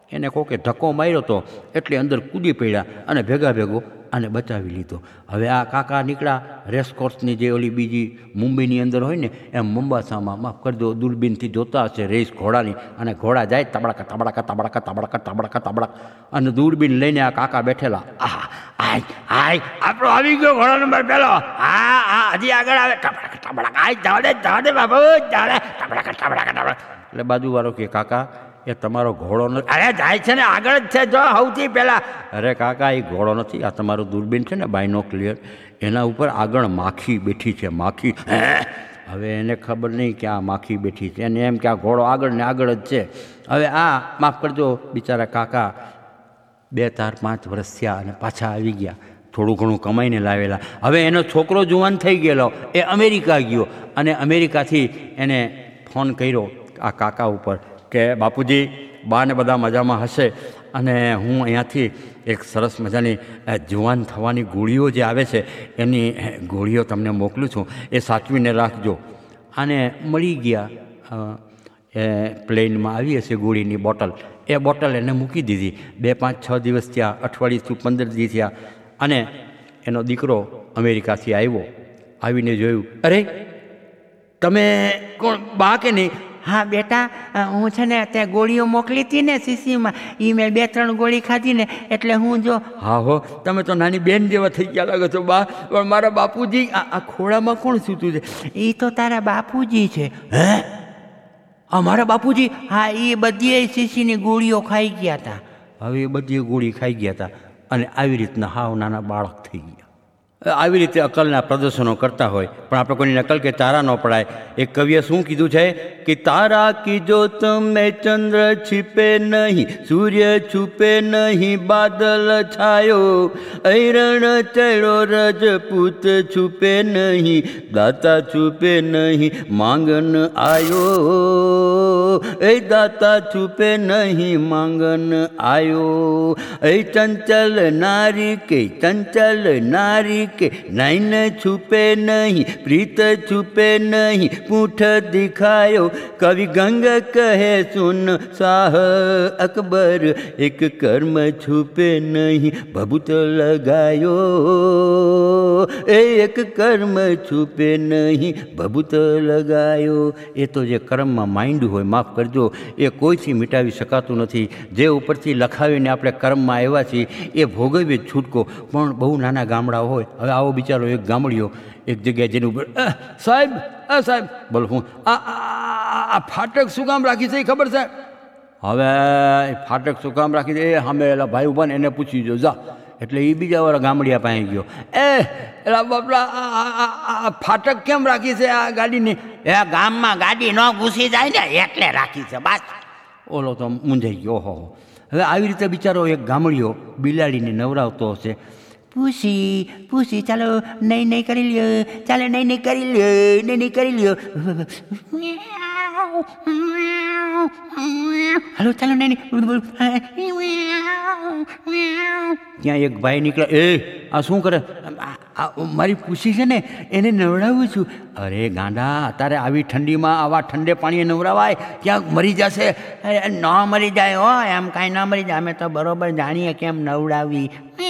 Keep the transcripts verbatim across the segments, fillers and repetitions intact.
એને કોકે ધક્કો માર્યો હતો એટલે અંદર કૂદી પડ્યા અને ભેગા ભેગો આને બચાવી લીધો. હવે આ કાકા નીકળ્યા રેસકોર્સની જે ઓલી બીજી મુંબઈની અંદર હોય ને એમ મુંબાસામાં માફ કરજો દૂરબીનથી જોતા હશે રેસ ઘોડાની, અને ઘોડા જાય તબડકા તબડકા તબડકા તબડકા તબડકા તબડક, અને દૂરબીન લઈને આ કાકા બેઠેલા. આહ આય આય આપણો આવી ગયો ઘોડા નંબર પહેલો, હા હા હજી આગળ આવે તબડકા તબડકા, આય જાડે જાડે બાબુ જાડે તબડકા તબડકા તબડકા. એટલે બાજુવાળો કે કાકા એ તમારો ઘોડો નથી. અરે જાય છે ને આગળ જ છે જો સૌથી પહેલાં. અરે કાકા એ ઘોડો નથી, આ તમારું દૂરબીન છે ને બાયનો ક્લિયર, એના ઉપર આગળ માખી બેઠી છે, માખી. હવે એને ખબર નહીં કે આ માખી બેઠી છે, એને એમ કે આ ઘોડો આગળ ને આગળ જ છે. હવે આ માફ કરજો બિચારા કાકા બે ચાર પાંચ વર્ષ થયા અને પાછા આવી ગયા, થોડું ઘણું કમાઈને લાવેલા. હવે એનો છોકરો જુવાન થઈ ગયેલો, એ અમેરિકા ગયો અને અમેરિકાથી એને ફોન કર્યો આ કાકા ઉપર કે બાપુજી બાને બધા મજામાં હશે અને હું અહીંયાથી એક સરસ મજાની જુવાન થવાની ગોળીઓ જે આવે છે એની ગોળીઓ તમને મોકલું છું, એ સાચવીને રાખજો. આને મળી ગયા એ પ્લેનમાં આવી હશે ગોળીની બોટલ, એ બોટલ એને મૂકી દીધી. બે પાંચ છ દિવસ થયા, અઠવાડિયેથી પંદર દિવસ થયા, અને એનો દીકરો અમેરિકાથી આવ્યો. આવીને જોયું, અરે તમે કોણ બા કે નહીં? હા બેટા, હું છે ને ત્યાં ગોળીઓ મોકલી હતી ને શીશીમાં, એ મેં બે ત્રણ ગોળી ખાધી ને એટલે હું જો. હા હો, તમે તો નાની બેન જેવા થઈ ગયા લાગો છો બા. પણ મારા બાપુજી આ ખોળામાં કોણ સૂતું છે? એ તો તારા બાપુજી છે. હે? આ મારા બાપુજી? હા, એ બધી શીશીની ગોળીઓ ખાઈ ગયા હતા. હવે એ બધી ગોળી ખાઈ ગયા હતા અને આવી રીતના હાવ નાના બાળક થઈ ગયા. આવી રીતે અકલના પ્રદર્શનો કરતા હોય, પણ આપણે કોઈની નકલ કે તારા ન પડાય. એક કવિએ શું કીધું છે કે તારા કી જોત મેં ચંદ્ર छिपे નહીં, સૂર્ય છુપે નહીં, બાદલ છાયો, ઐરણ ચડ્યો રજપૂત છુપે નહીં, દાતા છુપે નહીં, માંગન આયો, એ દાતા છુપે નહીં, માંગન આયો. એ ચંચલ નારી કે ચંચલ નારી કે નૈન છુપે નહીં, પ્રીત છુપે નહીં, પૂંઠ દિખાયો, કવિ ગંગ કહે સુન શાહ અકબર, એક કર્મ છુપે નહીં, ભભૂત લગાયો, એ એક કર્મ છુપે નહીં, ભભૂત લગાયો. એ તો જે કર્મમાં માઇન્ડ હોય, માફ કરજો, એ કોઈથી મિટાવી શકાતું નથી. જે ઉપરથી લખાવીને આપણે કર્મમાં આવ્યા છીએ એ ભોગવીએ જ છૂટકો. પણ બહુ નાના ગામડા હોય. હવે આવો બિચારો એક ગામડીઓ એક જગ્યાએ જેની ઉપર સાહેબ અ સાહેબ બોલો હું આ આ ફાટક શું કામ રાખી છે એ ખબર છે? હવે ફાટક શું કામ રાખી છે એ સામે એલા ભાઈ ઉભા ને એને પૂછી જો જા. એટલે એ બીજા વાળા ગામડિયા પાસે ગયો, એ એલા બાપલા આ ફાટક કેમ રાખી છે આ ગાડીની? એ ગામમાં ગાડી ન ઘૂસી જાય ને એટલે રાખી છે બસ. ઓલો તો મૂંઝાઈ ગયો. હો હવે આવી રીતે બિચારો એક ગામડિયો બિલાડીને નવરાવતો હશે. પૂછી પૂછી ચાલો નહીં નહીં કરી લ્યો, ચાલો નહીં નહીં કરી લ્યો, નહીં નહીં કરી લ્યો, હાલો ચાલો નહીં નહીં. ત્યાં એક ભાઈ નીકળે, એ આ શું કરે? મારી પૂછી છે ને એને નવડાવું છું. અરે ગાંડા, અત્યારે આવી ઠંડીમાં આવા ઠંડે પાણીએ નવડાવાય? ક્યાંક મરી જશે. ન મરી જાય હો, એમ કાંઈ ન મરી જાય. અમે તો બરોબર જાણીએ કેમ નવડાવી.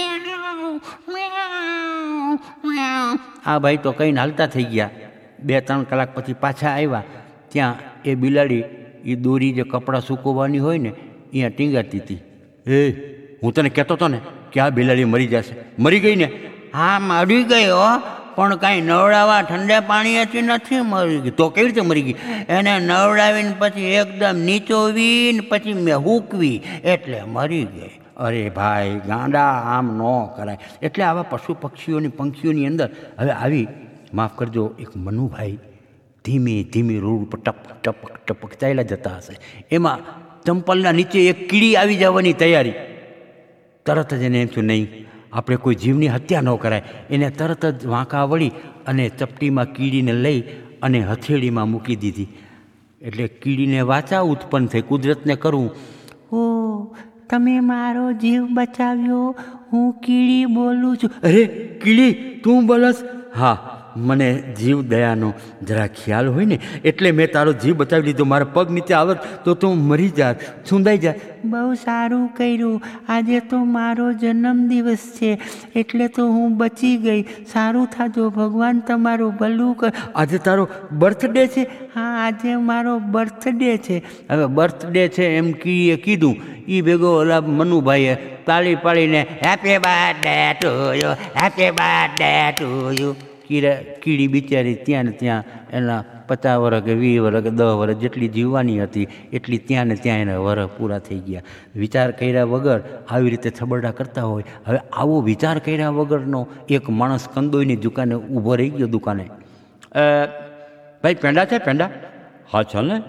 આ ભાઈ તો કહીને હાલતા થઈ ગયા. બે ત્રણ કલાક પછી પાછા આવ્યા. ત્યાં એ બિલાડી એ દોરી જે કપડાં સૂકવવાની હોય ને અહીંયા ટીંગાતી હતી. એ હું તને કહેતો હતો ને કે આ બિલાડી મરી જશે. મરી ગઈ ને? હા મરી ગઈ હો, પણ કાંઈ નવડાવવા ઠંડે પાણીએથી નથી મરી ગઈ. તો કેવી રીતે મરી ગઈ? એને નવડાવીને પછી એકદમ નીચોવીને પછી મેં હૂકવી એટલે મરી ગઈ. અરે ભાઈ ગાંડા, આમ ન કરાય. એટલે આવા પશુ પક્ષીઓની પંખીઓની અંદર હવે આવી માફ કરજો એક મનુભાઈ ધીમે ધીમે રોડ ઉપર ટપક ટપક ટપક ચાલ્યા જતા હશે. એમાં ચંપલના નીચે એક કીડી આવી જવાની તૈયારી. તરત જ એને એમ થયું નહીં, આપણે કોઈ જીવની હત્યા ન કરાય. એને તરત જ વાંકા વળી અને ચપટીમાં કીડીને લઈ અને હથેળીમાં મૂકી દીધી. એટલે કીડીને વાચા ઉત્પન્ન થઈ, કુદરતને કરવું, ઓ તમે મારો જીવ બચાવ્યો, હું કીડી બોલું છું. અરે કીડી તું બોલસ? હા મને જીવ દયાનો જરા ખ્યાલ હોય ને એટલે મેં તારો જીવ બચાવી લીધો. મારા પગ નીચે આવત તો તું મરી જાત, સુંદાઈ જાત. બહુ સારું કર્યું. આજે તો મારો જન્મદિવસ છે એટલે તો હું બચી ગઈ. સારું થાજો, ભગવાન તમારું ભલું કર. આજે તારો બર્થડે છે? હા, આજે મારો બર્થડે છે. હવે બર્થડે છે એમ કીએ કીધું, એ ભેગો ઓલા મનુભાઈએ તાળી પાડીને happy birthday to you, happy birthday to you. કીડા કીડી બિચારી ત્યાં ને ત્યાં એના પચાસ વર્ષ કે વીસ વર્ષ કે દસ વર્ષ જેટલી જીવવાની હતી એટલી ત્યાં ને ત્યાં એના વર્ષ પૂરા થઈ ગયા. વિચાર કર્યા વગર આવી રીતે છબરડા કરતા હોય. હવે આવો વિચાર કર્યા વગરનો એક માણસ કંદોઈની દુકાને ઊભો રહી ગયો દુકાને. ભાઈ પેંડા છે? પેંડા? હા ચાલ ને,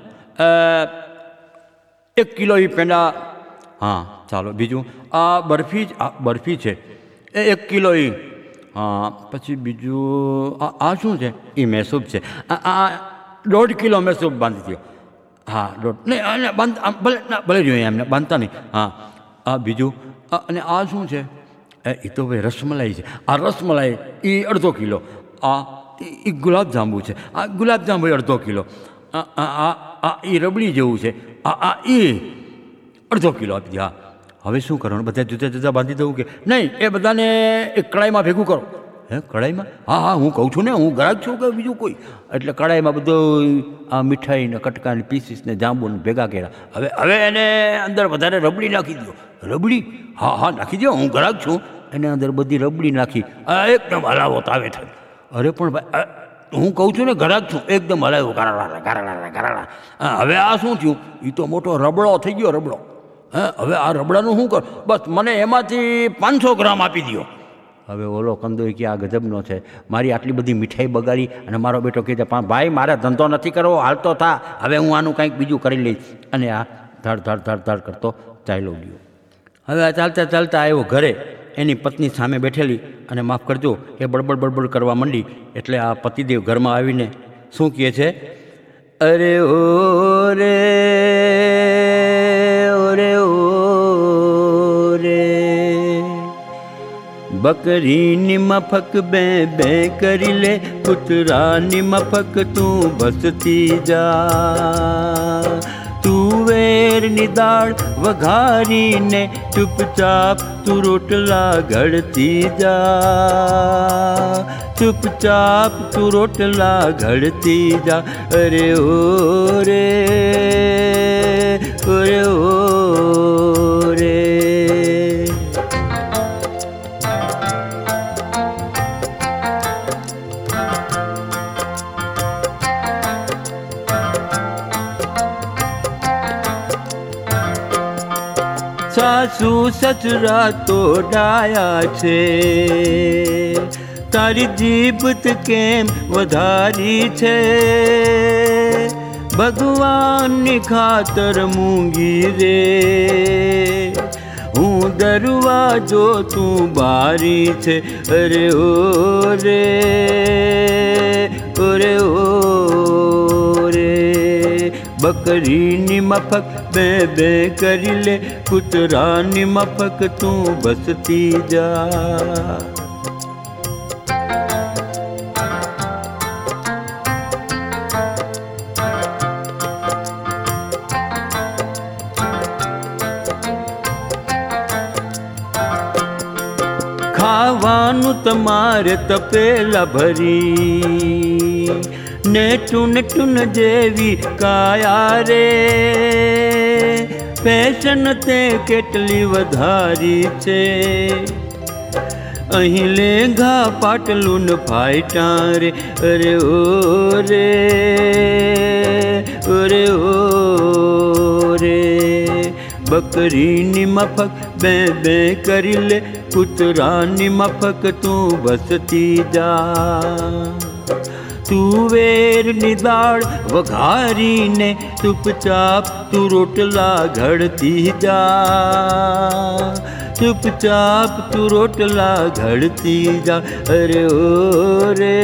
એક કિલો એ પેંડા. હા ચાલો. બીજું આ બરફી જ, આ બરફી છે એ એક કિલો એ. હા પછી બીજું આ આ શું છે? એ મેસૂબ છે. આ આ દોઢ કિલો મેસૂબ બાંધી દો. હા દોઢ નહીં અને બાંધ ભલે ના ભલે જોઈએ એમને બાંધતા નહીં. હા આ બીજું અને આ શું છે? એ તો ભાઈ રસમલાઈ છે. આ રસમલાઈ એ અડધો કિલો. આ એ ગુલાબજાંબુ છે. આ ગુલાબજાંબુ અડધો કિલો. આ આ આ એ રબડી જેવું છે. આ આ એ અડધો કિલો આપી દે. હા હવે શું કરવાનું? બધા જુદા જુદા બાંધી દઉં કે નહીં? એ બધાને એક કડાઈમાં ભેગું કરો. હે કડાઈમાં? હા હા હું કહું છું ને, હું ગ્રાહક છું કે બીજું કોઈ. એટલે કડાઈમાં બધું આ મીઠાઈને કટકાની પીસીસને જાંબુને ભેગા કર્યા. હવે હવે એને અંદર વધારે રબડી નાખી દો. રબડી? હા હા નાખી દો, હું ગ્રાહક છું. એને અંદર બધી રબડી નાખી આ એકદમ હલાવો તાવે થાય. અરે પણ ભાઈ હું કહું છું ને ગ્રાહક છું, એકદમ હલાવ્યું ગારાડા ગારાડા ગારાડા. હા હવે આ શું થયું? એ તો મોટો રબડો થઈ ગયો, રબડો. હા હવે આ રબડાનું શું કર? બસ મને એમાંથી પાંચસો ગ્રામ આપી દો. હવે ઓલો કંદોઈ કે આ ગજબનો છે, મારી આટલી બધી મીઠાઈ બગાડી અને મારો બેટો કહે છે પણ ભાઈ મારે ધંધો નથી કરવો, હાલતો થા, હવે હું આનું કંઈક બીજું કરી લઈશ. અને આ ધડ ધડ ધડ ધડ કરતો ચાલ્યો ગયો. હવે આ ચાલતા ચાલતા આવ્યો ઘરે. એની પત્ની સામે બેઠેલી અને માફ કરજો એ બડબડ બડબડ કરવા માંડી. એટલે આ પતિદેવ ઘરમાં આવીને શું કહે છે? અરે ઓ રે ઓરે ઓ રે બકરીની મફક બે બે કરી લે, કૂતરાની મફક તું બસતી જા. તુવેરની દાળ વઘારીને ચૂપચાપ તું રોટલા ઘડતી જા. ચૂપચાપ તું રોટલા ઘડતી જા. અરે ઓ રે ઓરે ઓ રે. સાસુ સસરા તો ડાયા છે, તારી જીભ કેમ વધારી છે. ભગવાનની ખાતર મૂંગી રે, હું દરવાજો તું બારી છે. અરે ઓ રે ઓરે ઓ રે. બકરીની મફક બે બે કરી લે, કૂતરાની મફક તું બસતી જા. ખાવાનું તમારે તપેલા ભરી ને ટૂન ટૂન જેવી કાયા રે. ફેશન તે કેટલી વધારી છે, અહીં લેંઘા પાટલું ને ફાઈટા રે. અરે ઓ રે ઓરે ઓ રે. બકરીની મફક બે બે કરી લે, કૂતરાની મફક તું બસતી જા. તુવેરની દાળ વઘારીને ચૂપચાપ તું રોટલા ઘડતી જા. ચૂપચાપ તું રોટલા ઘડતી જા. અરે ઓ રે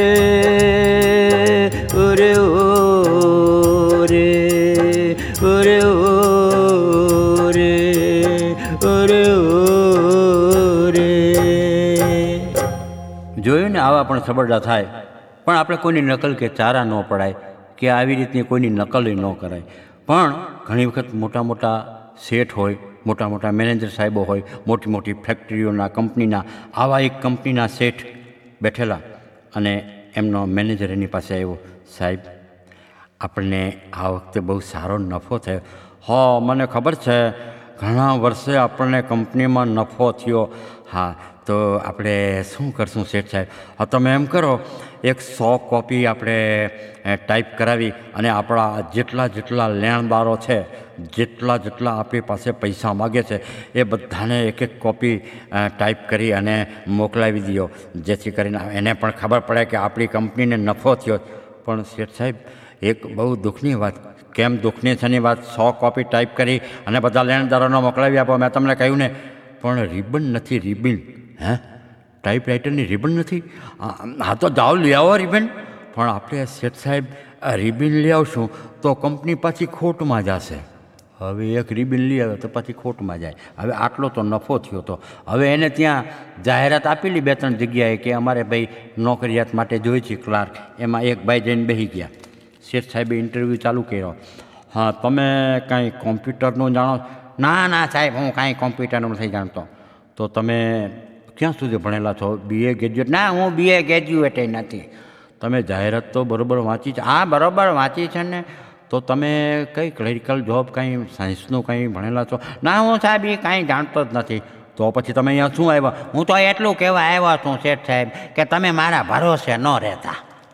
ઓરે ઓ રે ઓરે ઓ રે ઓરે ઓ રે. જોયું ને આવા પણ છબરડા થાય. પણ આપણે કોઈની નકલ કે ચારા ન પડાય કે આવી રીતની કોઈની નકલ ન કરાય. પણ ઘણી વખત મોટા મોટા શેઠ હોય, મોટા મોટા મેનેજર સાહેબો હોય, મોટી મોટી ફેક્ટરીઓના કંપનીના, આવા એક કંપનીના શેઠ બેઠેલા અને એમનો મેનેજર એની પાસે આવ્યો, સાહેબ આપણને આ વખતે બહુ સારો નફો થયો. હા મને ખબર છે, ઘણા વર્ષે આપણને કંપનીમાં નફો થયો. હા તો આપણે શું કરશું શેઠ સાહેબ? હા તમે એમ કરો, એક સો કોપી આપણે ટાઈપ કરાવી અને આપણા જેટલા જેટલા લેણદારો છે, જેટલા જેટલા આપણી પાસે પૈસા માગે છે, એ બધાને એક એક કોપી ટાઈપ કરી અને મોકલાવી દો, જેથી કરીને એને પણ ખબર પડે કે આપણી કંપનીને નફો થયો. પણ શેઠ સાહેબ એક બહુ દુઃખની વાત. કેમ દુઃખની છેની વાત? સો કોપી ટાઈપ કરી અને બધા લેણદારોને મોકલાવી આપો, મેં તમને કહ્યું ને. પણ રિબન નથી, રિબિન. હે ટાઈપરાઇટરની રિબન નથી? હા તો જાઓ લઈ આવો રિબન. પણ આપણે શેઠ સાહેબ રિબિન લઈ આવશું તો કંપની પાછી ખોટમાં જશે. હવે એક રિબિન લઈ આવે તો પાછી ખોટમાં જાય. હવે આટલો તો નફો થયો હતો. હવે એને ત્યાં જાહેરાત આપેલી બે ત્રણ જગ્યાએ કે અમારે ભાઈ નોકરિયાત માટે જોઈએ છે ક્લાર્ક. એમાં એક ભાઈ જઈને બેસી ગયા. શેઠ સાહેબે ઇન્ટરવ્યૂ ચાલુ કર્યો. હા તમે કાંઈ કોમ્પ્યુટરનું જાણો? ના ના સાહેબ હું કાંઈ કોમ્પ્યુટરનું નથી જાણતો. તો તમે ક્યાં સુધી ભણેલા છો? BA graduate? ના હું બીએ ગ્રેજ્યુએટ નથી. તમે જાહેરાત તો બરાબર વાંચી છે? હા બરાબર વાંચી છે ને. તો તમે કઈ ક્લેરિકલ જોબ, કાંઈ સાયન્સનું કંઈ ભણેલા છો? ના હું સાહેબ એ કાંઈ જાણતો જ નથી. તો પછી તમે અહીંયા શું આવ્યા? હું તો એટલું કહેવા આવ્યો છું શેઠ સાહેબ કે તમે મારા ભરોસે ન રહેતા.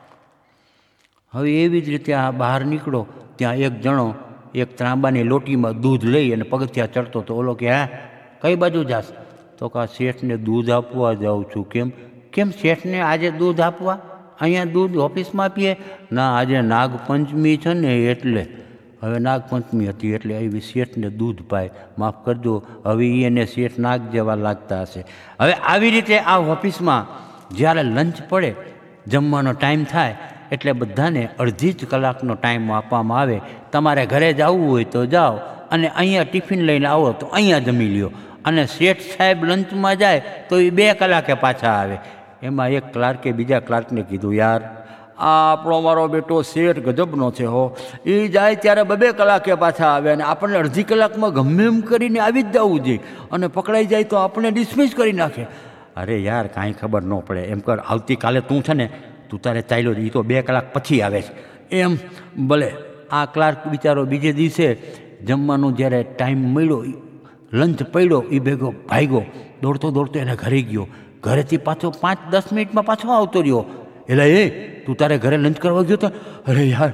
હવે એવી જ રીતે આ બહાર નીકળો, ત્યાં એક જણો એક ત્રાંબાની લોટીમાં દૂધ લઈ અને પગથિયા ચડતો તો ઓલો કે હા કઈ બાજુ જાશ? તો કે શેઠને દૂધ આપવા જાઉં છું. કેમ કેમ શેઠને આજે દૂધ આપવા? અહીંયા દૂધ ઓફિસમાં પીએ? ના આજે નાગપંચમી છે ને એટલે. હવે નાગપંચમી હતી એટલે એવી શેઠને દૂધ પાય. માફ કરજો, હવે એને શેઠ નાગ જેવા લાગતા હશે. હવે આવી રીતે આ ઓફિસમાં જ્યારે લંચ પડે, જમવાનો ટાઈમ થાય એટલે બધાને અડધી જ કલાકનો ટાઈમ આપવામાં આવે. તમારે ઘરે જવું હોય તો જાઓ અને અહીંયા ટિફિન લઈને આવો તો અહીંયા જમી લ્યો. અને શેઠ સાહેબ લંચમાં જાય તો એ બે કલાકે પાછા આવે. એમાં એક ક્લાર્કે બીજા ક્લાર્કને કીધું, યાર આ આપણો મારો બેટો શેઠ ગજબનો છે હો. એ જાય ત્યારે બબે કલાકે પાછા આવે અને આપણને અડધી કલાકમાં ગમે એમ કરીને આવી જ જવું જોઈએ, અને પકડાઈ જાય તો આપણને ડિસમિસ કરી નાખે. અરે યાર કાંઈ ખબર ન પડે. એમ કર, આવતીકાલે તું છે ને તું તારે ચાલ્યો જ, એ તો બે કલાક પછી આવે છે. એમ ભલે. આ ક્લાર્ક બિચારો બીજે દિવસે જમવાનું જ્યારે ટાઈમ મળ્યો, લંચ પડ્યો, એ ભેગો ભાગ્યો, દોડતો દોડતો એને ઘરે ગયો. ઘરેથી પાછો પાંચ દસ મિનિટમાં પાછો આવતો રહ્યો. એટલે એ તું તારે ઘરે લંચ કરવા ગયો તો? અરે યાર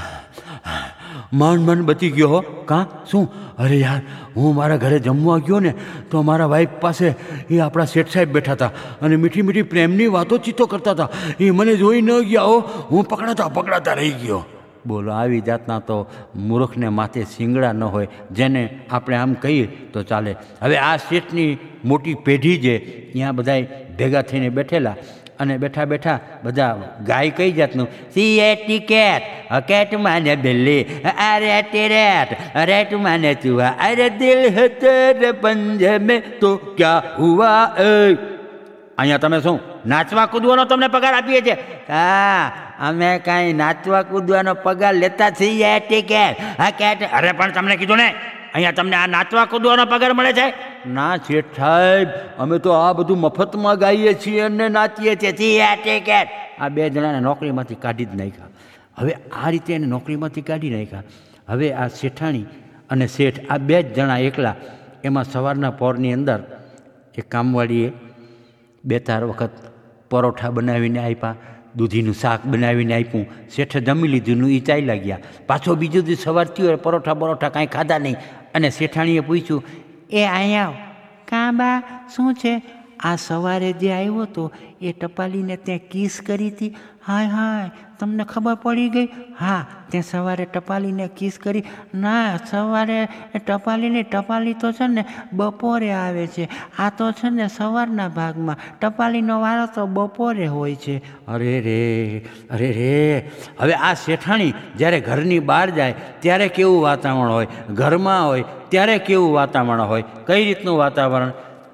માંડ માંડ બચી ગયો હો. કાં શું? અરે યાર હું મારા ઘરે જમવા ગયો ને તો મારા વાઈફ પાસે એ આપણા શેઠ સાહેબ બેઠા હતા અને મીઠી મીઠી પ્રેમની વાતો ચીતો કરતા હતા. એ મને જોઈ ન ગયા હો, હું પકડાતા પકડાતા રહી ગયો. બોલો, આવી જાતના તો મૂર્ખને માથે શિંગડા ન હોય, જેને આપણે આમ કહીએ તો ચાલે. હવે આ શેઠની મોટી પેઢી જે ત્યાં બધા ભેગા થઈને બેઠેલા અને બેઠા બેઠા બધા ગાય કઈ જાતનું? C A T cat, cat માને બિલ્લી, અરે ટેરેટ, રેટ માને ચૂહા, અરે દિલ હે તેરે પંજે મેં તો ક્યા હુઆ. એ અહીંયા તમે શું નાચવા કૂદવાનો તમને પગાર આપીએ છીએ? હા અમે કાંઈ નાચવા કૂદવાનો પગાર લેતા છીએ ટિકેટ. હા કેટ. અરે પણ તમને કીધું ને અહીંયા તમને આ નાચવા કૂદવાનો પગાર મળે છે? ના શેઠ સાહેબ અમે તો આ બધું મફતમાં ગાઈએ છીએ અને નાચીએ છીએ. છીએ ટિકેટ. આ બે જણાને નોકરીમાંથી કાઢી જ નાખ્યા. હવે આ રીતે એને નોકરીમાંથી કાઢી નાખ્યા. હવે આ શેઠાણી અને શેઠ આ બે જ જણા એકલા. એમાં સવારના પોરની અંદર એક કામવાળીએ બે ચાર વખત પરોઠા બનાવીને આપ્યા, દૂધીનું શાક બનાવીને આપ્યું. શેઠે જમી લીધું, એ ચાલ્યા ગયા. પાછો બીજો દિવસ સવાર થયો, પરોઠા બરોઠા કાંઈ ખાધા નહીં. અને શેઠાણીએ પૂછ્યું, એ અહીંયા કાં બા શું છે? આ સવારે જે આવ્યો હતો એ ટપાલીને ત્યાં કિસ કરી હતી. હાય હાય તમને ખબર પડી ગઈ? હા તે સવારે ટપાલીને કિસ કરી. ના સવારે ટપાલીની ટપાલી તો છે ને બપોરે આવે છે. આ તો છે ને સવારના ભાગમાં, ટપાલીનો વારો તો બપોરે હોય છે. અરે રે અરે રે. હવે આ શેઠાણી જ્યારે ઘરની બહાર જાય ત્યારે કેવું વાતાવરણ હોય, ઘરમાં હોય ત્યારે કેવું વાતાવરણ હોય? કઈ રીતનું વાતાવરણ?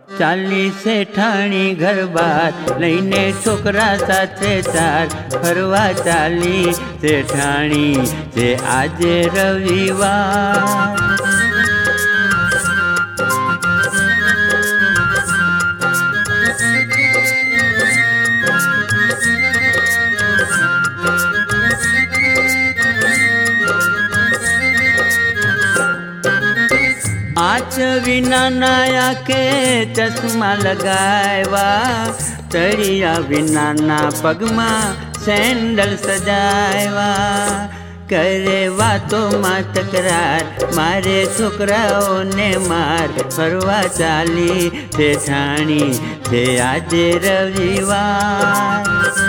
ચાલી શેઠાણી ઘર બાર લઈને છોકરા સાથે ચાર ફરવા ચાલી શેઠાણી છે આજે રવિવાર. આચ વિના નાયા કે ચશ્મા લગાવ્યા તળિયા વિનાના પગમાં સેન્ડલ સજાવ્યા. કરે વાતોમાં તકરાર મારે છોકરાઓને માર ફરવા ચાલી શેઠાણી છે આજે રવિવાર.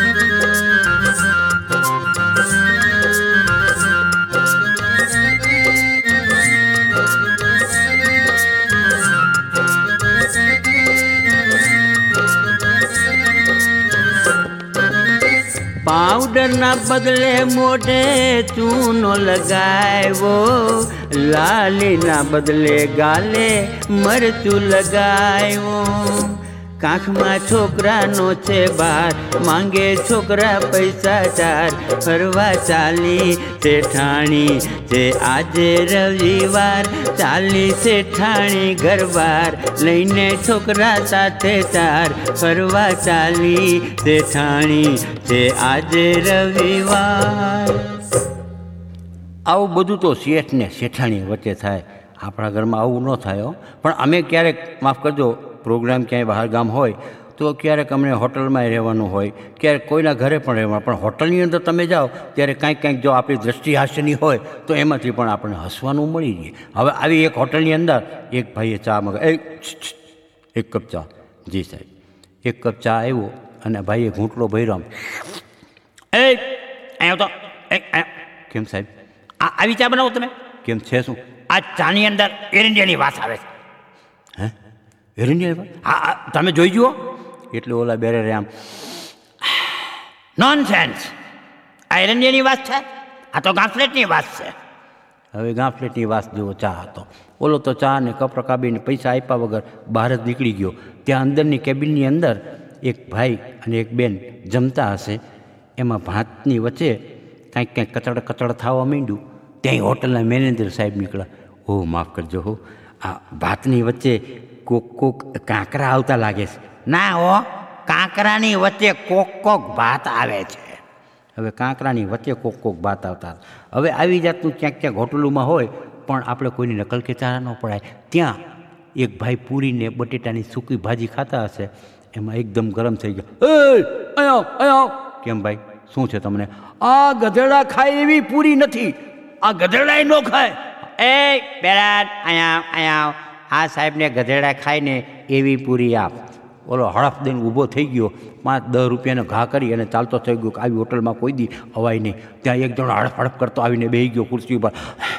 પાવડરના બદલે મોઢે ચૂનો લગાવ્યો લાલીના બદલે ગાલે મરચું લગાવ્યો. કાંખમાં છોકરાનો છે બાર માંગે છોકરા પૈસા ચાર ફરવા ચાલી શેઠાણી છે આજે રવિવાર. ચાલી શેઠાણી ઘરબાર લઈને છોકરા સાથે ચાર ફરવા ચાલી શેઠાણી છે આજે રવિવાર. આવું બધું તો શેઠ ને શેઠાણી વચ્ચે થાય. આપણા ઘરમાં આવું ન થાય હો. પણ અમે ક્યારેક માફ કરજો પ્રોગ્રામ ક્યાંય બહાર ગામ હોય તો ક્યારેક અમને હોટલમાં રહેવાનું હોય, ક્યારેક કોઈના ઘરે પણ રહેવાનું. પણ હોટલની અંદર તમે જાઓ ત્યારે કાંઈક કાંઈક જો આપણી દ્રષ્ટિ હાસ્યની હોય તો એમાંથી પણ આપણને હસવાનું મળી જાય. હવે આવી એક હોટલની અંદર એક ભાઈએ ચા મગાવી. એક કપ ચા. જી સાહેબ. એક કપ ચા આવ્યો અને ભાઈએ ઘૂંટલો ભર્યો. એ અહીંયા તો એક કેમ સાહેબ આ આવી ચા બનાવો તમે? કેમ છે શું? આ ચાની અંદર એરંડિયાની વાસ આવે છે. હે એરંડિયા? હા તમે જોઈ જુઓ. એટલે ઓલા બેરે આમ નોન સેન્સ. આ એરંડિયાની વાસ છે? આ તો ગાંફલેટની વાસ છે. હવે ગાંફલેટની વાસ જેવો ચા હતો. ઓલો તો ચા ને કપ રકાબીને પૈસા આપ્યા વગર બહાર જ નીકળી ગયો. ત્યાં અંદરની કેબિનની અંદર એક ભાઈ અને એક બેન જમતા હશે. એમાં ભાતની વચ્ચે કાંઈક કાંઈક કચડ કચડ થવા માંડ્યું. ત્યાં હોટલના મેનેજર સાહેબ નીકળ્યા. ઓ માફ કરજો હો, આ ભાતની વચ્ચે કોક કોક કાંકરા આવતા લાગે છે. ના હો, કાંકરાની વચ્ચે કોક કોક ભાત આવે છે. હવે કાંકરાની વચ્ચે કોક કોક ભાત આવતા. હવે આવી જાતનું ક્યાંક ક્યાંક હોટલોમાં હોય પણ આપણે કોઈની નકલ કે ચારા ન પડાય. ત્યાં એક ભાઈ પૂરીને બટેટાની સૂકી ભાજી ખાતા હશે. એમાં એકદમ ગરમ થઈ ગયો. એ અહીંયા અહીંયા કેમ ભાઈ શું છે તમને? આ ગધેડા ખાય એવી પૂરી નથી. આ ગધેડાય ન ખાય. એ બેરાટ અહીંયા અહીંયા આ સાહેબને ગધેડા ખાઈને એવી પૂરી આપ. ઓલો હડફ દઈને ઊભો થઈ ગયો. પાંચ દસ રૂપિયાનો ઘા કરી અને ચાલતો થઈ ગયો. આવી હોટલમાં કોઈ દી અવાય નહીં. ત્યાં એક જણો હડફ હડફ કરતો આવીને બેસી ગયો ખુરશી ઉપર.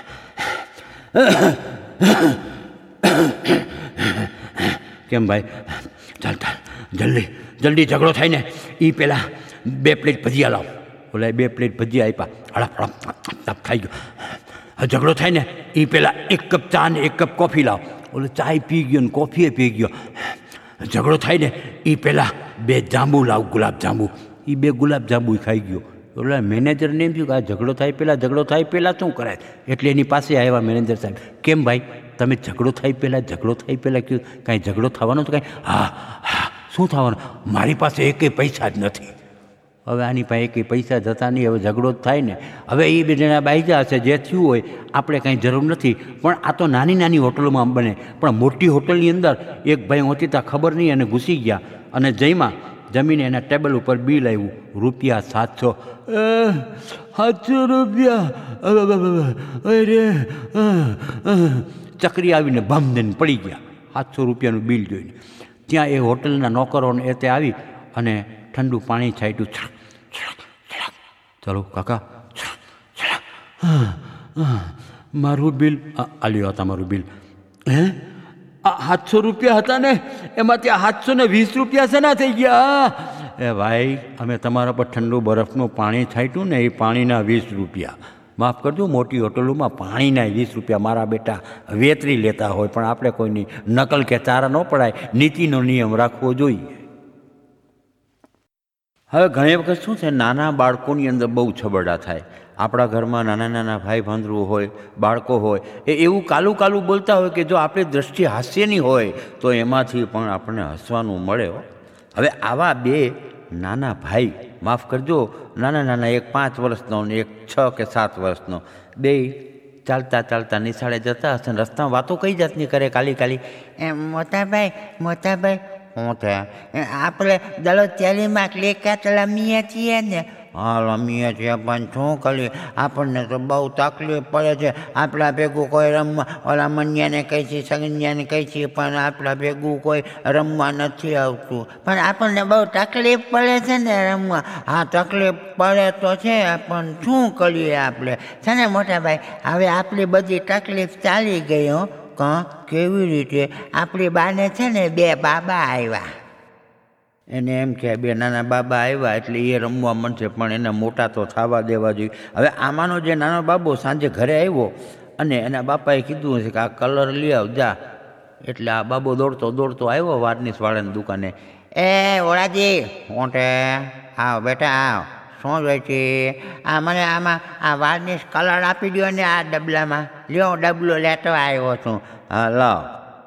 કેમ ભાઈ? ચાલ ચાલ જલ્દી જલ્દી ઝઘડો થાય ને એ પહેલાં બે પ્લેટ ભજીયા લાવ. ઓલા બે પ્લેટ ભજીયા આપ્યા. હડફ હડફ ખાઈ ગયો. ઝઘડો થાય ને એ પહેલાં એક કપ ચા ને એક કપ કોફી લાવ. ઓલો ચાય પી ગયો ને કોફીએ પી ગયો. ઝઘડો થાય ને એ પહેલાં બે જાંબુ લાવ, ગુલાબ જાંબુ. એ બે ગુલાબ જાંબુ ખાઈ ગયો. ઓલા મેનેજરને એમ થયું કે આ ઝઘડો થાય પહેલાં ઝઘડો થાય પહેલાં શું કરાય? એટલે એની પાસે આવ્યા મેનેજર સાહેબ. કેમ ભાઈ તમે ઝઘડો થાય પહેલાં ઝઘડો થાય પહેલાં કયું? કાંઈ ઝઘડો થવાનો તો કાંઈ? હા હા શું થવાનું? મારી પાસે એકેય પૈસા જ નથી. હવે આની પાસે એકેય પૈસા જતા નહીં. હવે ઝઘડો જ થાય ને. હવે એ બે જણા બાઈજા હશે. જે થયું હોય આપણે કાંઈ જરૂર નથી. પણ આ તો નાની નાની હોટલોમાં બને. પણ મોટી હોટલની અંદર એક ભાઈ ઓચિતા ખબર નહીં અને ઘૂસી ગયા અને જઈમાં જમીને એના ટેબલ ઉપર બિલ આવ્યું. રૂપિયા સાતસો. સાતસો રૂપિયા અરે ચકરી આવીને ભમ દઈને પડી ગયા. સાતસો રૂપિયાનું બિલ જોઈને ત્યાં એ હોટલના નોકરોને એ તે આવી અને ઠંડુ પાણી છાંટ્યું. ચાલો કાકા મારું બિલ આલ્યો હતા. મારું બિલ હે આ સાતસો રૂપિયા હતા ને એમાંથી સાતસો ને વીસ રૂપિયા છે ના થઈ ગયા. એ ભાઈ અમે તમારા પર ઠંડુ બરફનું પાણી છાંટ્યું ને એ પાણીના વીસ રૂપિયા. માફ કરજો, મોટી હોટલોમાં પાણીના વીસ રૂપિયા મારા બેટા વેતરી લેતા હોય, પણ આપણે કોઈની નકલ કે ચારા ન પડાય, નીતિનો નિયમ રાખવો જોઈએ. હવે ઘણી વખત શું છે, નાના બાળકોની અંદર બહુ છબરડા થાય. આપણા ઘરમાં નાના નાના ભાઈ ભાંદરું હોય, બાળકો હોય, એ એવું કાલું કાલું બોલતા હોય કે જો આપણી દૃષ્ટિ હાસ્યની હોય તો એમાંથી પણ આપણને હસવાનું મળે. હવે આવા બે નાના ભાઈ, માફ કરજો, નાના નાના, એક પાંચ વર્ષનો ને એક છ કે સાત વર્ષનો, બે ચાલતા ચાલતા નિશાળે જતા હશે ને રસ્તામાં વાતો કઈ જાતની કરે કાલી કાલી. એમ મોટાભાઈ મોટાભાઈ હું થયા આપણે દલો ચાલીમાં લેખાત રમીએ છીએ ને. હા રમીએ છીએ, પણ શું કરીએ, આપણને તો બહુ તકલીફ પડે છે. આપણા ભેગું કોઈ રમવા, ઓલા મન્યાને કહી છીએ, સગન્યાને કહી છીએ, પણ આપણા ભેગું કોઈ રમવા નથી આવતું. પણ આપણને બહુ તકલીફ પડે છે ને રમવા. હા તકલીફ પડે તો છે, પણ શું કરીએ આપણે. છે ને મોટાભાઈ, હવે આપણી બધી તકલીફ ચાલી ગઈ. હો કાં કેવી રીતે? આપણી બાને છે ને બે બાબા આવ્યા. એને એમ કે બે નાના બાબા આવ્યા એટલે એ રમવા માંડશે, પણ એને મોટા તો થવા દેવા જોઈએ. હવે આમાંનો જે નાનો બાબો સાંજે ઘરે આવ્યો અને એના બાપાએ કીધું છે કે આ કલર લઈ આવ જા, એટલે આ બાબો દોડતો દોડતો આવ્યો વાર્નિશ વાળાની દુકાને. એ ઓળાજી મોટે આવ બેટા આવ, શું જોઈએ છે? આ મને આમાં આ વાર્નિશ કલર આપી દો ને આ ડબલામાં. લ્યો ડબલું લેતો આવ્યો છું. હા લાવ.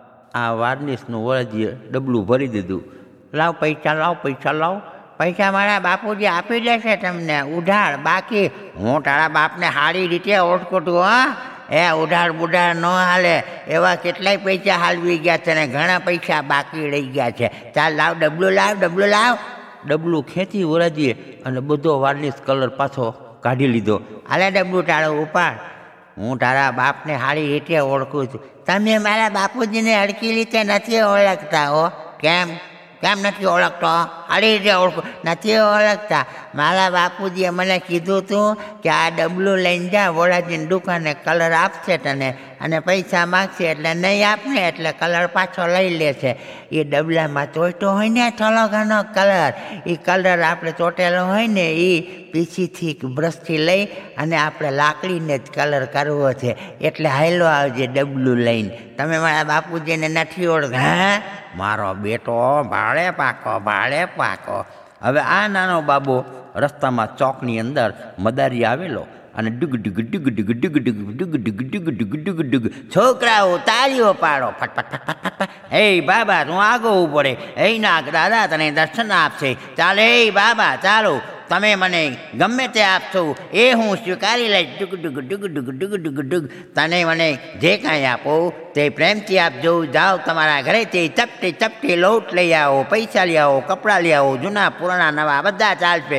આ વાર્નિશનું વળજીએ ડબલું ભરી દીધું. લાવ પૈસા, લાવ પૈસા, લાવ પૈસા. મારા બાપુજી આપી દેશે તમને ઉધાર. બાકી હું તારા બાપને સારી રીતે ઓળખું છું. હા એ ઉધાર બુધાર ન હાલે. એવા કેટલાય પૈસા હાલવી ગયા છે ને ઘણા પૈસા બાકી રહી ગયા છે. ચાલ લાવ ડબલું, લાવ ડબલું, લાવ. ડબલું ખેંચી વરાજીએ અને બધો વાર્નિશ કલર પાછો કાઢી લીધો. હાલે ડબલું તારો ઉપાડ. હું તારા બાપને સારી રીતે ઓળખું છું. તમે મારા બાપુજીને હરખી રીતે નથી ઓળખતા. હો કેમ કેમ નથી ઓળખતો? સારી રીતે ઓળખું. નથી ઓળખતા. મારા બાપુજીએ મને કીધું હતું કે આ ડબલું લઈને જા વોળાજીની દુકાને, કલર આપશે તને અને પૈસા માગશે એટલે નહીં આપને એટલે કલર પાછો લઈ લેશે. એ ડબલામાં ચોંટો હોય ને થોડો ઘણો કલર, એ કલર આપણે ચોંટેલો હોય ને એ પીછીથી બ્રશથી લઈ અને આપણે લાકડીને જ કલર કરવો છે. એટલે હાલો આવજે ડબલું લઈને. તમે મારા બાપુજીને નથી ઓળખતા? હા મારો બેટો ભાડે પાકો, ભાડે પાકો. હવે આ નાનો બાબો રસ્તામાં ચોકની અંદર મદારી આવેલો અને ડુગ ડુગ ડુગ ડુગ ડુગ ડુગ ડુગ ડુગ ડુગ ડુગ ડુગ ડુગ. છોકરાઓ તાળીઓ પાડો, ફટ ફટ ફટ ફટ. એ બાબા તું આગળ પડે, એ નાગ દાદા તને દર્શન આપશે. ચાલ એ બાબા ચાલો, તમે મને ગમે તે આપશો એ હું સ્વીકારી લઈશ. ડુગ ડુગ ડુગ ડુગ ડુગ ડુગ ડુગ. તને મને જે કાંઈ આપો તે પ્રેમથી આપજો. જાઓ તમારા ઘરેથી ચપટી ચપટી લોટ લઈ આવો, પૈસા લઈ આવો, કપડાં લઈ આવો, જૂના પુરાણા નવા બધા ચાલશે.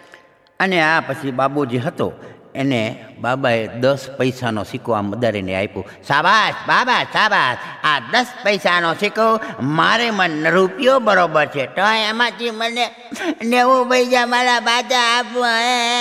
અને આ પછી બાબો જે હતો એને બાબાએ દસ પૈસાનો સિક્કો આ મદારીને આપ્યો. શાબાશ બાબા શાબાશ. આ દસ પૈસાનો સિક્કો મારે મને રૂપિયો બરોબર છે, તો એમાંથી મને નેવું પૈસા મારા પાછા આપવા.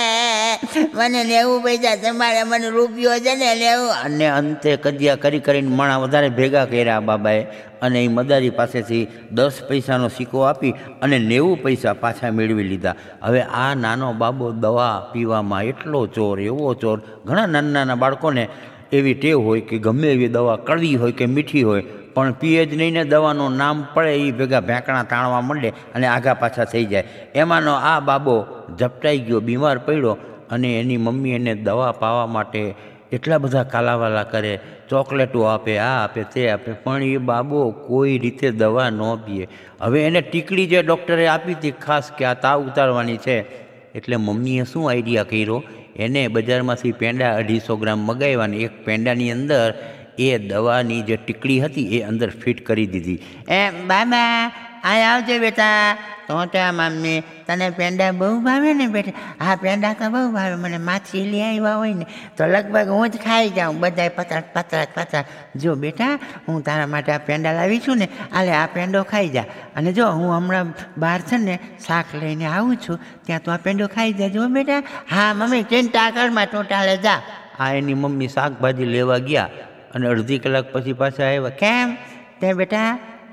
મને નેવું પૈસા તમારે મને રૂપિયો છે ને નેવું. અને અંતે કજિયા કરી કરીને માણા વધારે ભેગા કર્યા બાબાએ અને એ મદારી પાસેથી દસ પૈસાનો સિક્કો આપી અને નેવું પૈસા પાછા મેળવી લીધા. હવે આ નાનો બાબો દવા પીવામાં એટલો ચોર, એવો ચોર. ઘણા નાના નાના બાળકોને એવી ટેવ હોય કે ગમે એવી દવા કડવી હોય કે મીઠી હોય પણ પીએ જ નહીં ને, દવાનું નામ પડે એ ભેગા ભેંકણા તાણવા માંડે અને આઘા પાછા થઈ જાય. એમાંનો આ બાબો ઝપટાઈ ગયો, બીમાર પડ્યો અને એની મમ્મી એને દવા પાવા માટે એટલા બધા કાલાવાલા કરે, ચોકલેટો આપે, આ આપે, તે આપે, પણ એ બાબો કોઈ રીતે દવા ન પીએ. હવે એને ટીકડી જે ડૉક્ટરે આપી હતી ખાસ કે આ તાવ ઉતારવાની છે, એટલે મમ્મીએ શું આઈડિયા કર્યો, એને બજારમાંથી પેંડા અઢીસો ગ્રામ મગાવ્યા, એક પેંડાની અંદર એ દવાની જે ટીકડી હતી એ અંદર ફિટ કરી દીધી. એ બાબા આ આવજે બેટા. તો ત્યાં મમ્મી તને પેંડા બહુ ભાવે ને બેટા? હા પેંડા તો બહુ ભાવે મને. માછી લઈ આવ્યા હોય ને તો લગભગ હું જ ખાઈ જાઉં બધા પતરા પતરા પતરા. જો બેટા હું તારા માટે આ પેંડા લાવી છું ને, આલે આ પેંડો ખાઈ જા. અને જો હું હમણાં બહાર છે ને શાક લઈને આવું છું, ત્યાં તો આ પેંડો ખાઈ જા. જો બેટા. હા મમ્મી ચિંતા કરમાં તું તાલે જા. આ એની મમ્મી શાકભાજી લેવા ગયા અને અડધી કલાક પછી પાછા આવ્યા. કેમ તે બેટા?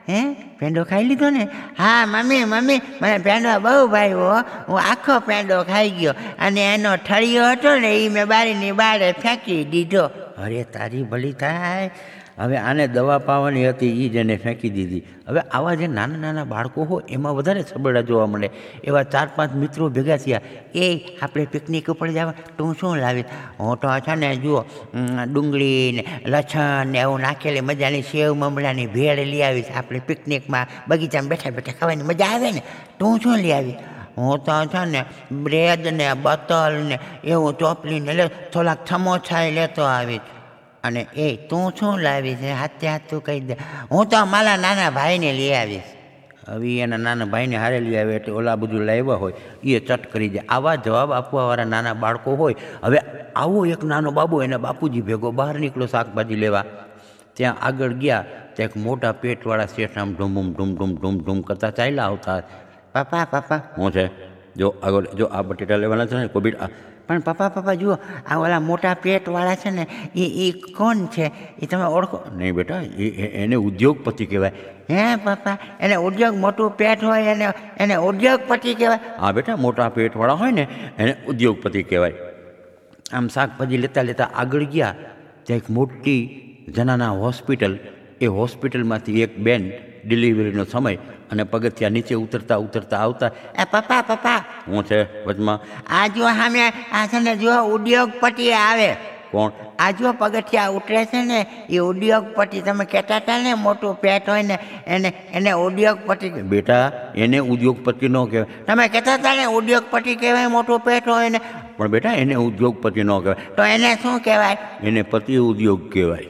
હે પેંડો ખાઈ લીધો ને? હા મમ્મી મમ્મી મને પેંડો બહુ ભાવ્યો. હું આખો પેંડો ખાઈ ગયો અને એનો ઠળિયો હતો ને એ મેં બારીની બારે ફેંકી દીધો. અરે તારી ભલી થાય. હવે આને દવા પાવાની હતી એ જ એને ફેંકી દીધી. હવે આવા જે નાના નાના બાળકો હોય એમાં વધારે છબરડા જોવા મળે. એવા ચાર પાંચ મિત્રો ભેગા થયા. એ આપણે પિકનિક ઉપર જવા તું શું લાવી? હું તો છે ને જુઓ ડુંગળી ને લસણ ને એવું નાખેલી મજાની સેવ મમરાની ભેળ લઈ આવીશ. આપણે પિકનિકમાં બગીચામાં બેઠા બેઠા ખાવાની મજા આવે ને. તું શું લઈ આવી? હું તો છે ને બ્રેડ ને બતલ ને એવું ચોપલી ને લે થોડાક સમોસા લેતો આવીશ. અને એ તું શું લાવી છે? હાથે હાથ તું કહી દે. હું તો મારા નાના ભાઈને લઈ આવીશ. હવે એના નાના ભાઈને હારે લઈ આવે એટલે ઓલા બધું લાવ્યા હોય એ ચટ કરી દે. આવા જવાબ આપવાવાળા નાના બાળકો હોય. હવે આવો એક નાનો બાબુ એના બાપુજી ભેગો બહાર નીકળ્યો શાકભાજી લેવા. ત્યાં આગળ ગયા ત્યાં એક મોટા પેટવાળા શેઠ આમ ઢૂમઢૂમ ઢૂમઢૂમ ઢૂમઢૂમ કરતા ચાલ્યા આવતા. પપ્પા પપ્પા શું છે? જો આગળ જો આ બટેટા લેવાના છે ને કોબીટ. પણ પપ્પા પપ્પા જુઓ આ ઓલા મોટા પેટવાળા છે ને એ એ કોણ છે? એ તમે ઓળખો? નહીં બેટા, એ એને ઉદ્યોગપતિ કહેવાય. હે પપ્પા એને ઉદ્યોગ મોટું પેટ હોય એને એને ઉદ્યોગપતિ કહેવાય? હા બેટા, મોટા પેટવાળા હોય ને એને ઉદ્યોગપતિ કહેવાય. આમ શાકભાજી લેતા લેતા આગળ ગયા ત્યાં એક મોટી જનાના હોસ્પિટલ. એ હોસ્પિટલમાંથી એક બેન ડિલિવરીનો સમય અને પગથિયા નીચે ઉતરતા ઉતરતા આવતા. એ પપ્પા પપ્પા શું છે વચમાં? આ જો સામે આ છે ને જો ઉદ્યોગપતિ આવે. કોણ? આ જો પગથિયા ઉતરે છે ને એ ઉદ્યોગપતિ. તમે કહેતા હતા ને મોટું પેટ હોય ને એને એને ઉદ્યોગપતિ. બેટા એને ઉદ્યોગપતિ ન કહેવાય. તમે કહેતા હતા ને ઉદ્યોગપતિ કહેવાય મોટું પેટ હોય ને. પણ બેટા એને ઉદ્યોગપતિ ન કહેવાય. તો એને શું કહેવાય? એને પતિ ઉદ્યોગ કહેવાય.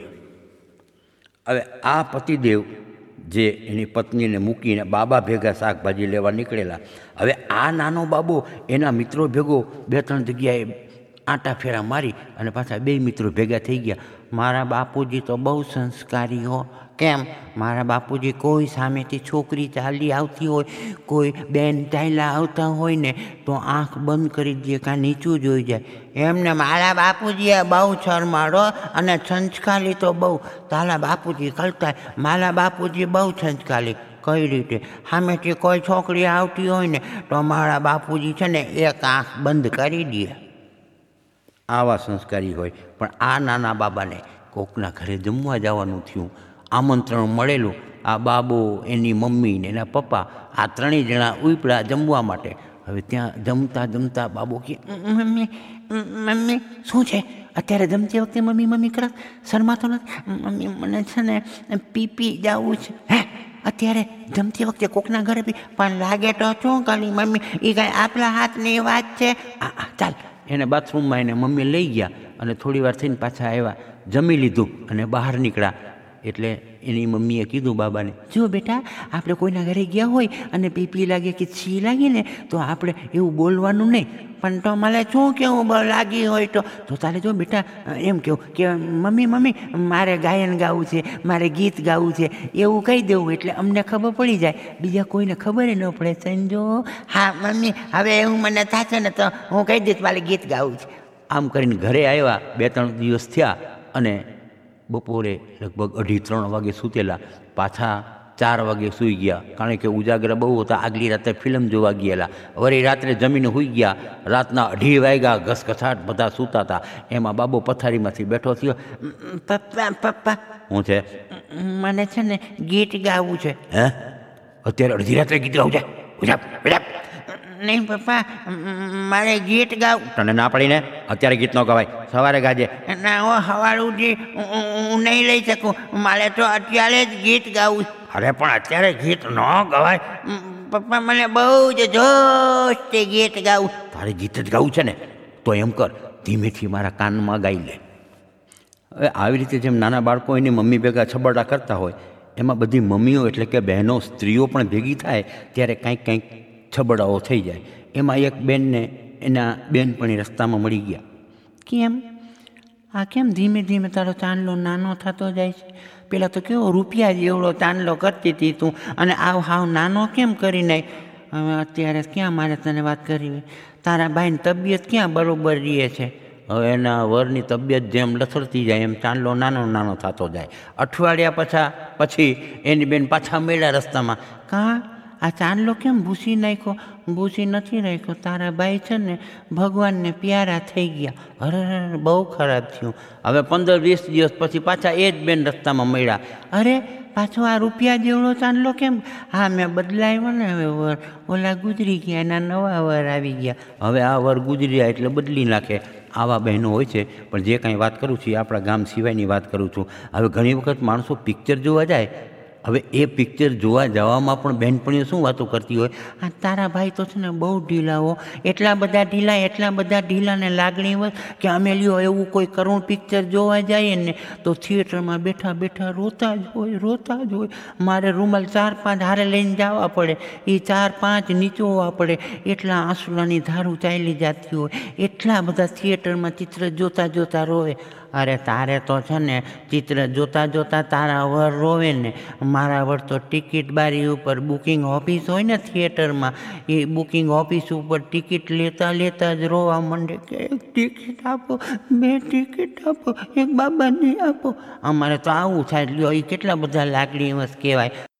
હવે આ પતિદેવ જે એની પત્નીને મૂકીને બાબા ભેગા શાકભાજી લેવા નીકળેલા. હવે આ નાનો બાબો એના મિત્રો ભેગો બે ત્રણ જગ્યાએ આંટા ફેરા મારી અને પાછા બે મિત્રો ભેગા થઈ ગયા. મારા બાપુજી તો બહુ સંસ્કારી હો. કેમ? મારા બાપુજી કોઈ સામેથી છોકરી ચાલી આવતી હોય, કોઈ બેન ચાલ્યા આવતા હોય ને તો આંખ બંધ કરી દે કાં નીચું જોઈ જાય. એમને મારા બાપુજીએ બહુ શરમાડો અને સંસ્કારી તો બહુ. તારા બાપુજી કરતા મારા બાપુજી બહુ સંસ્કારી. કઈ રીતે? સામેથી કોઈ છોકરી આવતી હોય ને તો મારા બાપુજી છે ને એક આંખ બંધ કરી દે. આવા સંસ્કારી હોય. પણ આ નાના બાબાને કોકના ઘરે જમવા જવાનું થયું. આમંત્રણ મળેલું. આ બાબો, એની મમ્મી ને એના પપ્પા આ ત્રણેય જણા ઉપડ્યા જમવા માટે. હવે ત્યાં જમતા જમતા બાબો કે મમ્મી મમ્મી શું છે અત્યારે જમતી વખતે મમ્મી મમ્મી કરા શરમાતો નથી? મમ્મી મને છે ને પીપી જવું છે. હે અત્યારે જમતી વખતે કોકના ઘરે બી પણ લાગે તો શું કરી મમ્મી? એ કાંઈ આપણા હાથની વાત છે. આ ચાલ એને બાથરૂમમાં એને મમ્મી લઈ ગયા અને થોડી વાર થઈને પાછા આવ્યા. જમી લીધું અને બહાર નીકળ્યા. એટલે એની મમ્મીએ કીધું બાબાને, જો બેટા આપણે કોઈના ઘરે ગયા હોય અને પીપી લાગે કે છી લાગી ને તો આપણે એવું બોલવાનું નહીં. પણ તો મને શું કેવું લાગી હોય તો તો તારે જો બેટા એમ કેવું કે મમ્મી મમ્મી મારે ગાયન ગાવું છે, મારે ગીત ગાવું છે એવું કહી દેવું. એટલે અમને ખબર પડી જાય, બીજા કોઈને ખબર ન પડે. સમજો? હા મમ્મી હવે એવું મને થશે ને તો હું કહી દઈશ મારે ગીત ગાવું છે. આમ કરીને ઘરે આવ્યા. બે ત્રણ દિવસ થયા અને બપોરે લગભગ અઢી ત્રણ વાગે સૂતેલા. પાછા ચાર વાગે સૂઈ ગયા કારણ કે ઉજાગરા બહુ હતા. આગલી રાતે ફિલ્મ જોવા ગયેલા. વળી રાત્રે જમીને સૂઈ ગયા. રાતના અઢી વાગ્યા ઘસઘસાટ બધા સૂતા હતા. એમાં બાબો પથારીમાંથી બેઠો થયો. પપ્પા પપ્પા શું છે? મને છે ને ગીત ગાવું છે. હે અત્યારે અડધી રાત્રે ગીત ગાવું છે? ઉજાપ ઉજાપ. નહીં પપ્પા મારે ગીત ગાવું. તને ના પડીને અત્યારે ગીત ન ગવાય, સવારે ગાજે. ના હું સવારથી હું નહીં લઈ શકું. મારે તો અત્યારે જ ગીત ગાવું. અરે પણ અત્યારે ગીત ન ગવાય. પપ્પા મને બહુ જ જોશથી ગીત ગાવું. તારે ગીત જ ગાવું છે ને તો એમ કર, ધીમેથી મારા કાનમાં ગાઈ લે. હવે આવી રીતે જેમ નાના બાળકો એની મમ્મી ભેગા છબરડા કરતા હોય એમાં બધી મમ્મીઓ એટલે કે બહેનો, સ્ત્રીઓ પણ ભેગી થાય ત્યારે કંઈક કંઈક છબડાઓ થઈ જાય. એમાં એક બેનને એના બેનપણી રસ્તામાં મળી ગયા. કેમ આ કેમ ધીમે ધીમે તારો ચાંદલો નાનો થતો જાય છે? પેલા તો કેવો રૂપિયા જેવડો ચાંદલો કરતી હતી તું અને આવ હાવ નાનો કેમ કરી નાખ? હવે અત્યારે ક્યાં મારે તને વાત કરવી? તારા ભાઈની તબિયત ક્યાં બરોબર રહે છે? હવે એના વરની તબિયત જેમ લથડતી જાય એમ ચાંદલો નાનો નાનો થતો જાય. અઠવાડિયા પછા પછી એની બેન પાછા મળ્યા રસ્તામાં. કાં આ ચાંદલો કેમ ભૂસી નાખ્યો? ભૂસી નથી રાખ્યો, તારા ભાઈ છે ને ભગવાનને પ્યારા થઈ ગયા. અરે બહુ ખરાબ થયું. હવે પંદર વીસ દિવસ પછી પાછા એ જ બેન રસ્તામાં મળ્યા. અરે પાછો આ રૂપિયા જેવડો ચાંદલો કેમ? હા મેં બદલાવ્યો ને, હવે વર ઓલા ગુજરી ગયા, એના નવા વર આવી ગયા. હવે આ વર ગુજર્યા એટલે બદલી નાખે. આવા બહેનો હોય છે. પણ જે કાંઈ વાત કરું છું એ આપણા ગામ સિવાયની વાત કરું છું. હવે ઘણી વખત માણસો પિક્ચર જોવા જાય. હવે એ પિક્ચર જોવા જવામાં પણ બહેનપણીઓ શું વાતો કરતી હોય, આ તારા ભાઈ તો છે ને બહુ ઢીલા હો, એટલા બધા ઢીલા એટલા બધા ઢીલાને લાગણી હોય કે અમે લ્યો એવું કોઈ કરુણ પિક્ચર જોવા જઈએ ને તો થિયેટરમાં બેઠા બેઠા રોતા જ હોય રોતા જ હોય. મારે રૂમાલ ચાર પાંચ હારે લઈને જવા પડે, એ ચાર પાંચ નીચોવા પડે, એટલા આંસુડાની ધારું ચાલી જતી હોય. એટલા બધા થિયેટરમાં ચિત્ર જોતા જોતા રોવે. અરે તારે તો છે ને ચિત્ર જોતા જોતા તારા વર રોવે ને, મારા વર તો ટિકિટ બારી ઉપર બુકિંગ ઓફિસ હોય ને થિયેટરમાં, એ બુકિંગ ઓફિસ ઉપર ટિકિટ લેતા લેતા જ રોવા માંડે કે એક ટિકિટ આપો, બે ટિકિટ આપો, એક બાબાને આપો. અમારે તો આવું થાય. લ્યો એ કેટલા બધા લાગણી વસ કહેવાય.